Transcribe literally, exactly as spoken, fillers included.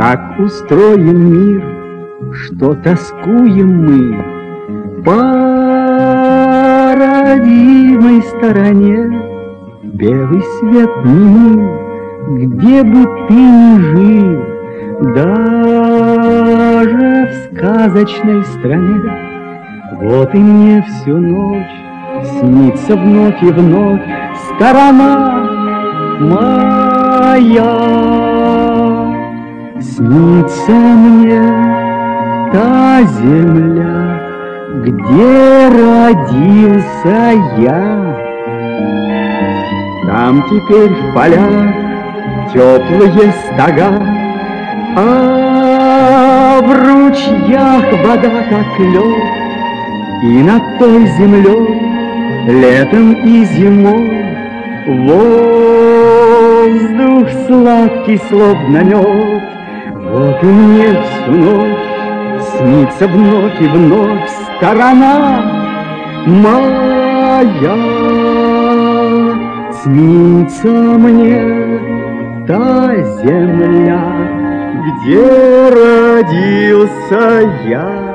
Как устроен мир, что тоскуем мы по родимой стороне. Белый свет мил, где бы ты ни жил, даже в сказочной стране. Вот и мне всю ночь снится вновь и вновь сторона моя. Снится мне та земля, где родился я. Там теперь в полях теплые стога, а в ручьях вода как лед. И над той землей летом и зимой воздух сладкий, словно мед. Вот и мне всю ночь снится вновь и вновь сторона моя. Снится мне та земля, где родился я.